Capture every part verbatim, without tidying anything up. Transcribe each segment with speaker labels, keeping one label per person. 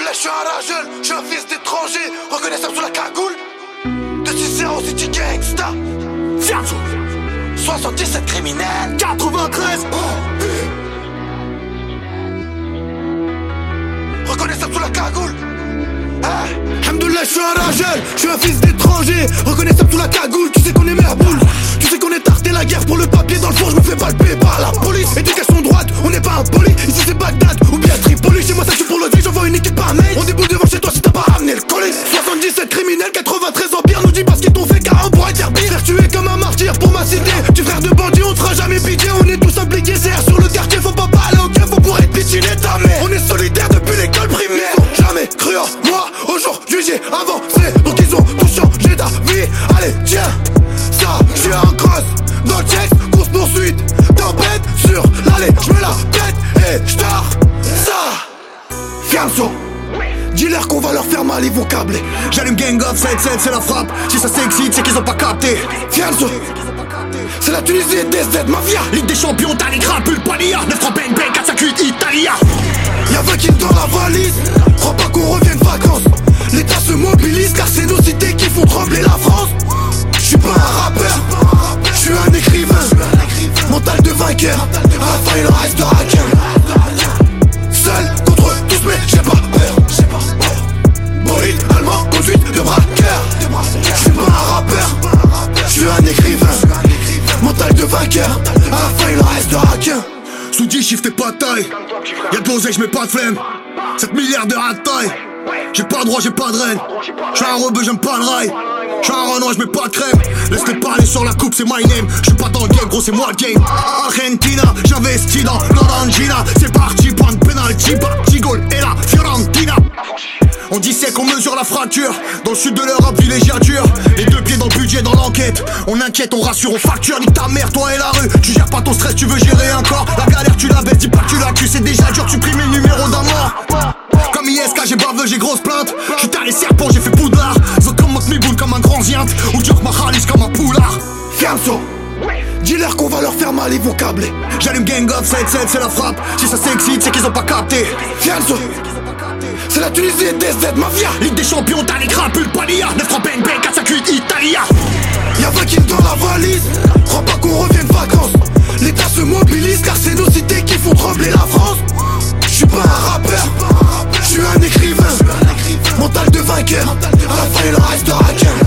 Speaker 1: Hamdoullah, je suis un rageux, je suis un fils d'étranger, reconnaissable sous la cagoule. De six zéro City Gangsta. Fianzo soixante-dix-sept criminels quatre-vingt-treize. Reconnaissable sous la cagoule. Hein? Hamdoullah, je suis un rageux, je suis un fils d'étranger, reconnaissable sous la cagoule. Tu sais qu'on est merboule, tu sais qu'on est tarté la guerre pour le papier. Dans le fond, je me fais palper par la police. Éducation droite, on n'est pas impoli. Ici c'est Bagdad ou bien Tripoli. Chez moi ça tue pour l'oseille, j'envoie une équipe par mail. On déboule devant chez toi si t'as pas ramené le colis. soixante-dix-sept criminels, quatre-vingt-treize empires. Nous dis pas ce qu'ils t'ont fait car on pourrait dire pire. Faire tuer comme un martyr pour ma cité. Tu frère de bandits, on te fera jamais pitié. On est tous impliqués, C R sur le quartier. Faut pas parler au keuf, faut pour être pitchiné ta mère. On est solidaires depuis l'école primaire. Ils ont jamais cru en moi, aujourd'hui j'ai avancé. Donc ils ont tout changé d'avis. Allez tiens, ça, j'suis un cross. Dans le checks, course poursuite, tempête sur l'allée, j'me la pète et j'tard ça. Fianzo, dis-leur qu'on va leur faire mal, ils vont câbler.
Speaker 2: J'allume gang of sept sept, c'est la frappe. Si ça s'excite, c'est qu'ils ont pas capté.
Speaker 1: Fianzo, c'est la Tunisie et D Z Mafia.
Speaker 2: Ligue des champions, t'as les crapules, Pania. neuf trois bang bang, quatre cinq huit Italia.
Speaker 1: Y'a vingt kills dans la valise, crois pas qu'on revienne vacances. L'État se mobilise car c'est nos cités qui font trembler la France. J'suis pas un rappeur, j'suis un écrivain. Mental de vainqueur, à la fin il en restera qu'un. Seul contre tous mais j'ai pas peur. Bolide allemand, conduite de braqueur. J'suis pas un rappeur, j'suis un écrivain. Mental de vainqueur, à la fin il en restera qu'un.
Speaker 2: Sous dix chiffres t'es pas de taille. Y'a de l'oseille, j'mets pas de flemme. sept milliardaires à taille. J'ai pas de droit, j'ai pas de reine. J'suis un rebeu, j'aime pas le rail. J'suis un renoir, j'mets pas de crème. Laisse-les parler sur la coupe, c'est my name. J'suis pas dans le game, gros, c'est moi le game. Argentina, j'investis dans l'Orangina. C'est parti, point de penalty, parti goal et la Fiorentina. On dissèque, on mesure la fracture. Dans le sud de l'Europe, villégiature. Les deux pieds dans le budget, dans l'enquête. On inquiète, on rassure, on facture. Nique ta mère, toi et la rue. Tu gères pas ton stress, tu veux gérer un corps. La galère, tu la baisses, dis pas que tu la cues. C'est déjà dur, tu primes le numéro d'un mort. Comme I S K, j'ai baveux, j'ai grosse plainte. J'suis les serpents, j'ai fait poudlard. Zo comme moque mes boules comme un grand zient. Ou Djok ma khalis comme un poulard.
Speaker 1: Fianzo, dis-leur qu'on va leur faire mal, ils vont câbler.
Speaker 2: J'allume gang of sept sept, c'est la frappe. Si ça s'excite, c'est qu'ils ont pas capté.
Speaker 1: Fianzo, c'est la Tunisie et D Z Mafia.
Speaker 2: Ligue des champions, t'as les crapules, Pania. neuf trois bang bang, quatre cinq huit Italia.
Speaker 1: Y'a vingt kills dans la valise, crois pas qu'on revienne vacances. L'État se mobilise car c'est nos cités qui font trembler la France. J'suis pas un rappeur, j'suis un écrivain. Mental de vainqueur, à la fin il en restera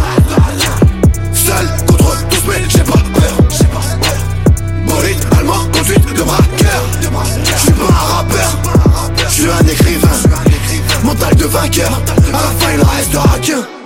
Speaker 1: qu'un. Seul contre tous mais j'ai pas peur. Bolide allemand, conduite de braqueur. J'suis pas un rappeur, j'suis un écrivain. Mental de vainqueur, à la fin il en restera qu'un.